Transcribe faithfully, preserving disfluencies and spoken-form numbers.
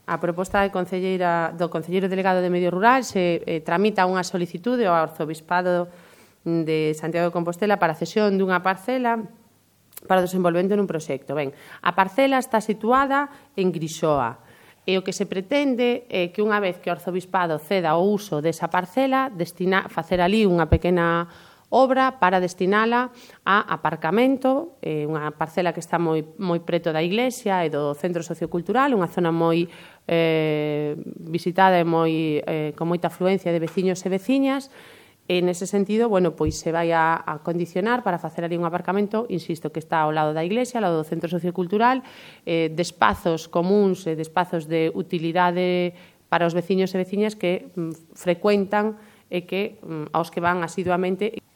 A proposta de concelleira, do Concelleiro Delegado de Medio Rural se eh, tramita unha solicitude ao Arzobispado de Santiago de Compostela para a cesión dunha parcela para o desenvolvemento nun proxecto. Ben, a parcela está situada en Grixoa e o que se pretende é que unha vez que o Arzobispado ceda o uso desa parcela, destina, facer ali unha pequena obra para destinala a aparcamento, eh, unha parcela que está moi, moi preto da iglesia e do centro sociocultural, unha zona moi eh, visitada e moi, eh, con moita afluencia de veciños e veciñas. E nese sentido, bueno, pois se vai a, a condicionar para facer ali un aparcamento, insisto, que está ao lado da iglesia, ao lado do centro sociocultural, eh, de espazos comuns e de espazos de utilidade para os veciños e veciñas que mm, frecuentan e que mm, aos que van asiduamente.